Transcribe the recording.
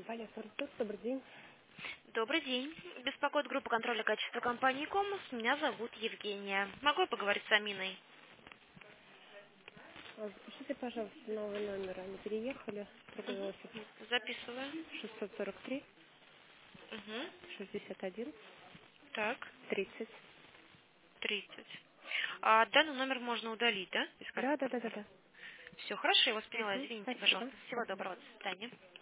Компания «Форсус», добрый день. Добрый день. Беспокоит группа контроля качества компании «Комус». Меня зовут Евгения. Могу я поговорить с Аминой? Запишите, пожалуйста, новый номер. Они переехали в другой офис. Записываю. 643 Угу. 61 Так, 30. 30. А данный номер можно удалить, да? Из Да, да, качества. да, да, да. Все, хорошо, я вас поняла. Извините, Спасибо. пожалуйста. Всего доброго. До свидания.